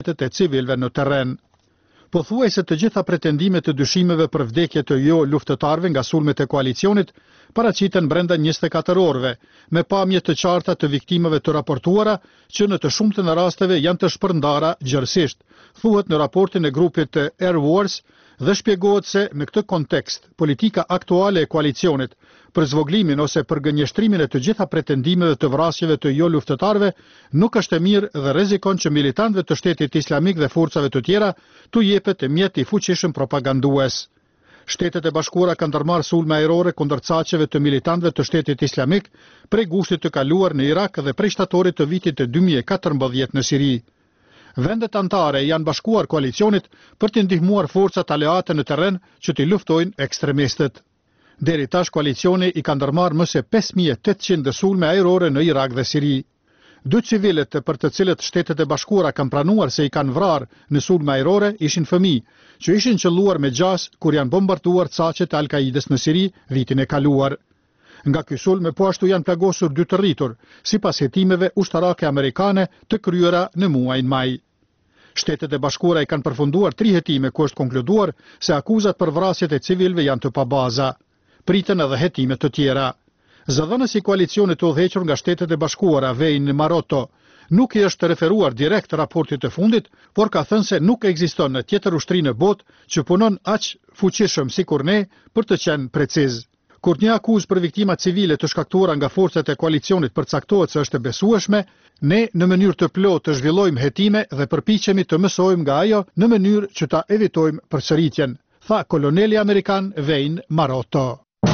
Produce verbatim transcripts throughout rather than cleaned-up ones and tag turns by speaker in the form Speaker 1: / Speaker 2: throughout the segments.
Speaker 1: e civilëve në terren. Pothuajse të gjitha pretendimet të dyshimeve për vdekje të jo luftëtarëve nga sulmet e koalicionit paraqiten brenda njëzet e katër orëve, me pamje të qarta të viktimeve të raportuara që në të shumtën e rasteve janë të shpërndara gjërësisht, thuhet në raportin e grupit të Air Wars dhe shpjegohet se me këtë kontekst politika aktuale e koalicionit për zvogëlimin ose për gënjeshtrimin e të gjitha pretendimeve të vrasjeve të jo luftëtarëve nuk është e mirë dhe rrezikon që militantëve të Shtetit Islamik dhe forcave të tjera t'u jepet mjet i fuqishëm propagandues. Shtetet e Bashkuara kanë ndërmarrë sulme ajrore kundër caqeve të militantëve të Shtetit Islamik prej gushtit të kaluar në Irak dhe prej shtatorit të vitit të dy mijë e katërmbëdhjetë në Siri. Vendet anëtare janë bashkuar koalicionit për të ndihmuar forcat aleate në terren që t'i luftojnë ekstremistët. Deri tash koalicioni i ka ndërmarrë më se pesë mijë e tetëqind sulme ajrore në Irak dhe Siri. Dy civilët për të cilët Shtetet e Bashkuara kanë pranuar se i kanë vrarë në sulme ajrore ishin fëmijë, që ishin qelluar me gjas kur janë bombarduar caqet e Al-Kaides në Siri vitin e kaluar. Nga ky sulm po ashtu janë plagosur dy të rritur, sipas hetimeve ushtarake amerikane të kryera në muajin maj. Shtetet e Bashkuara i kanë përfunduar tri hetime ku është konkluduar se akuzat për vrasjet e civilëve janë të pabaza. Pritën edhe hetime të tjera. Zëdhënës i koalicionit të udhëhequr nga Shtetet e Bashkuara, Wayne Marotto, nuk i është referuar direkt raportit të fundit, por ka thënë se nuk ekziston në tjetër ushtri në botë që punon aq fuqishëm sikur ne për të qenë preciz. Kur një akuzë për viktima civile të shkaktuara nga forcat e koalicionit përcaktohet se është e besueshme, ne në mënyrë të plotë të zhvillojmë hetime dhe përpiqemi të mësojmë nga ajo në mënyrë që ta evitojmë përsëritjen, tha koloneli amerikan Wayne Marotto.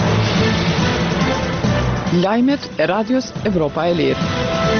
Speaker 2: Lajmet e Radios Evropa e Lirë.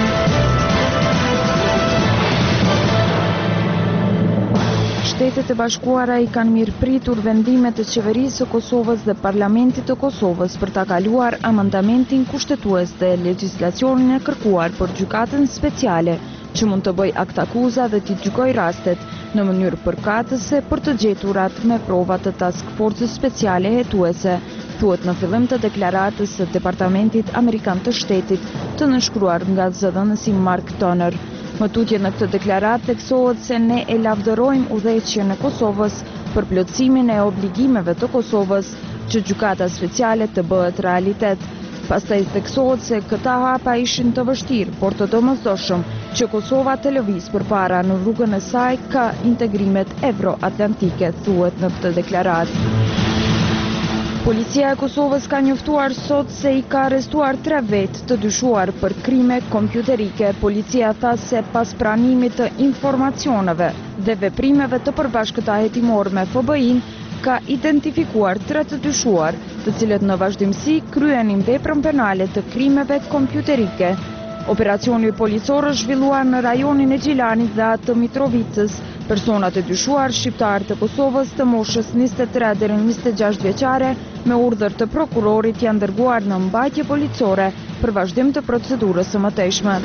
Speaker 3: Shtetet e Bashkuara i kanë mirëpritur vendimet të qeverisë së Kosovës dhe Parlamentit të Kosovës për ta kaluar amandamentin kushtetues dhe legjislacionin e kërkuar për gjykatën speciale, që mund të bëj akt akuza dhe t'i gjykoj rastet në mënyrë përkatëse për të gjeturat me prova të task forcës speciale hetuese, thuhet në fillim të deklaratës së Departamentit Amerikan të Shtetit, të nënshkruar nga zëdhënësi Mark Toner. Më tutje në këtë deklarat theksohet se ne e lavdërojmë udhëheqjen e Kosovës për plotësimin e obligimeve të Kosovës që gjykata speciale të bëhet realitet. Pastaj theksohet se këta hapa ishin të vështirë, por të domosdoshëm që Kosova të lëviz përpara në rrugën e saj ka integrimet evroatlantike, thuhet në këtë deklarat. Policia e Kosovës ka njoftuar sot se i ka arrestuar tre vetë të dyshuar për krime kompjuterike. Policia tha se pas pranimit të informacioneve dhe veprimeve të përbashkëta hetimor me F B I-n, ka identifikuar tre të dyshuar, të cilët në vazhdimsi kryenin veprën penale të krimeve kompjuterike. Operacioni policor është zhvilluar në rajonin e Gjilanit dhe atë të Mitrovicës. Personat e dyshuar shqiptarë të Kosovës të moshës njëzet e tre deri në njëzet e gjashtë vjeçare me urdhër të prokurorit janë dërguar në mbajtje policore për vazhdim të procedurës së mëtejshme.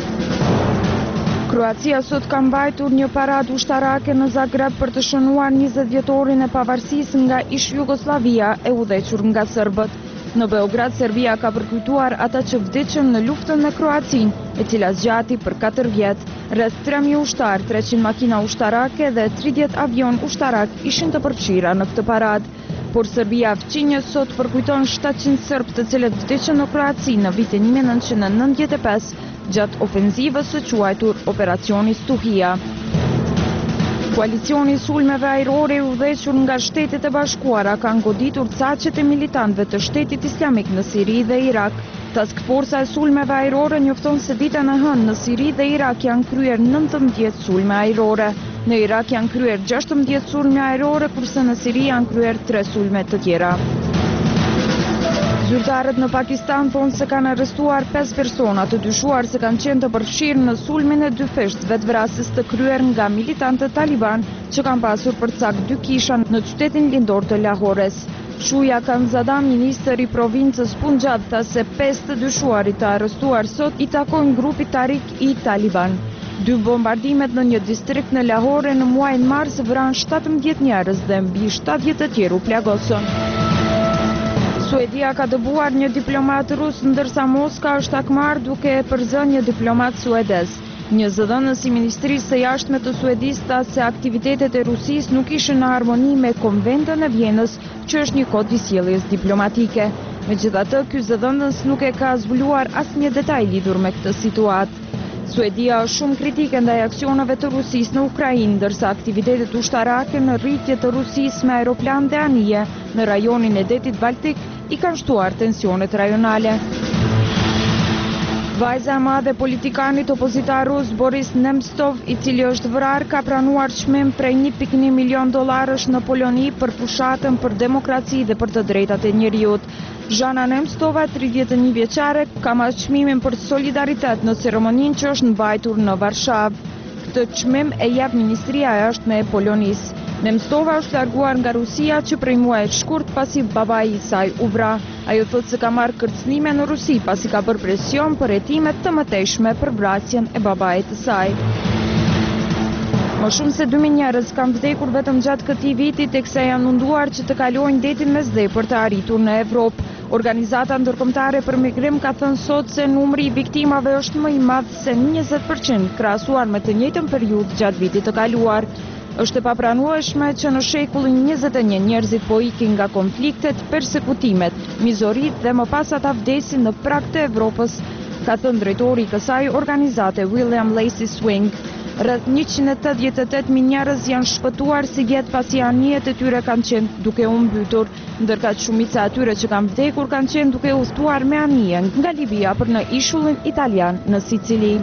Speaker 3: Kroacia sot ka mbajtur një paradë ushtarake në Zagreb për të shënuar njëzet vjetorin e pavarësisë nga ish Jugoslavia e udhëhequr nga serbët. Në Beograd, Serbia ka përkujtuar ata që vdiqën në luftën me Kroacin, e cila zgjati për katër vjet. Rreth tre mijë ushtar, treqind makina ushtarake dhe tridhjetë avion ushtarak ishin të përfshira në këtë paradë. Por Serbia fqinje sot përkujton shtatëqind serb të cilët vdiqën në Kroaci në vitin një mijë e nëntëqind e nëntëdhjetë e pesë gjatë ofenzivës së quajtur Operacioni Stuhia. Koalicioni i sulmeve ajrore i udhëhequr nga Shtetet e Bashkuara kanë goditur caqet e militantëve të Shtetit Islamik në Siri dhe Irak. Task Forca e sulmeve ajrore njofton se ditën e hënë në Siri dhe Irak janë kryer nëntëmbëdhjetë sulme ajrore. Në Irak janë kryer gjashtëmbëdhjetë sulme ajrore, kurse në Siri janë kryer tre sulme të tjera. Zyrtarët në Pakistan thonë se kanë arrestuar pesë persona të dyshuar se kanë qenë të përfshirë në sulmin e dy fesht vetvrasës të kryer nga militantët Taliban që kanë pasur përcak dy kisha në qytetin lindor të Lahores. Shuja Kanzada, ministër i provincës Punjab, tha se pesë të dyshuarit të arrestuar sot i takojnë grupit Tarik i Taliban. Dy bombardimet në një distrikt në Lahore në muajin mars vranë shtatëmbëdhjetë njerëz dhe mbi shtatëdhjetë të tjerë u plagosën. Suedia ka dëbuar një diplomat rus, ndërsa Moska është akmar duke e përzënë një diplomat suedez. Një zëdhënës i Ministrisë së Jashtme të Suedisë tha se aktivitetet e Rusisë nuk ishin në harmoni me Konventën e Vjenës, që është një kod i sjelljes diplomatike. Megjithatë, ky zëdhënës nuk e ka zbuluar asnjë detaj lidhur me këtë situatë. Suedia është shumë kritike ndaj aksioneve të Rusisë në Ukrainë, ndërsa aktivitetet ushtarake në rritje të Rusisë me aeroplan dhe anije në rajonin e detit Baltik i kanë shtuar tensionet rajonale. Vajza e madhe politikanit opozitar rus Boris Nemtsov, i cili është vrarë, ka pranuar çmim prej një pikë një milion dollarësh në Poloni për fushatën për demokraci dhe për të drejtat e njeriut. Zhana Nemtsova, tridhjetë e një vjeçare, ka marrë çmimin për solidaritet në ceremoninë që është mbajtur në Varshavë. Këtë çmim e jep Ministria e Jashtme e Polonisë. Nemtsova është larguar nga Rusia që prej muajit të shkurt pasi babai i saj u vra. Ajo thotë se ka marrë kërcënime në Rusi pasi ka bërë presion për hetimet të mëtejshme për vrasjen e babait të saj. Më shumë se dy mijë njerëz kanë vdekur vetëm gjatë këtij viti, teksa janë munduar që të kalojnë detin Mesdhe për të arritur në Evropë. Organizata ndërkombëtare për migrim ka thënë sot se numri i viktimave është më i madh se njëzet përqind krahasuar me të njëjtën periudhë gjatë vitit të kaluar. Është e papranueshme që në shekullin njëzet e një njerëzit po ikin nga konfliktet, persekutimet, mizoritë dhe më pas ata vdesin në prag të Evropës, ka thënë drejtori i kësaj organizate William Lacey Swing. Rreth njëqind e tetëdhjetë e tetë mijë njerëz janë shpëtuar si vjet pasi anijet e tyre kanë qenë duke u mbytur, ndërka shumica e atyre që kanë vdekur kanë qenë duke udhëtuar me anije nga Libia për në ishullin italian në Sicili.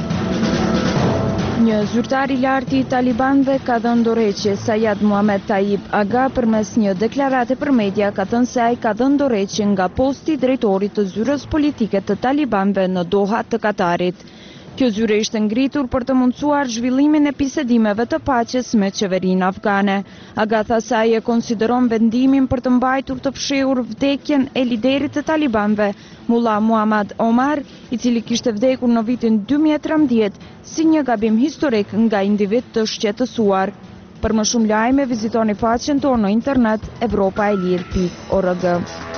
Speaker 3: Një zyrtar i lartë i talibanëve ka dhënë dorëheqje Sayad Muhammad Tayyip Aga përmes një deklarate për media, ka thënë se ai ka dhënë dorëheqje nga posti i drejtorit të zyrës politike të talibanëve në Doha të Katarit. Kjo zyre ishte ngritur për të mundësuar zhvillimin e bisedimeve të paqes me qeverinë afgane. Aga tha se ai e konsideron vendimin për të mbajtur të fshehur vdekjen e liderit të talibanëve, Mullah Muhammad Omar, i cili kishte vdekur në vitin dy mijë e trembëdhjetë, si një gabim historik nga individ të shqetësuar. Për më shumë lajme, vizitoni faqen tonë në internet evropaelir pikë org.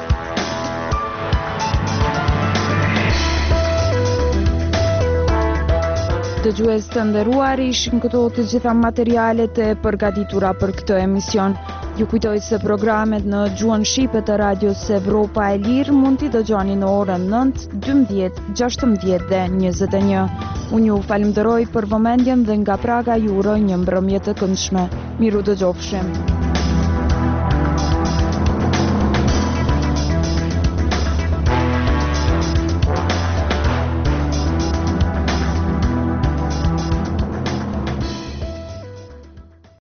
Speaker 3: Dëgjues të nderuar, ishin këto të gjitha materialet e përgatitura për këtë emision. Ju kujtoj se programet në gjuhën shqipe të radios Evropa e Lirë mund t'i dëgjoni në orën nëntë, dymbëdhjetë, gjashtëmbëdhjetë dhe njëzet e një. Unë ju falenderoj për vëmendjen dhe nga Praga ju uroj një mbrëmje të këndshme. Miru dëgjofshim.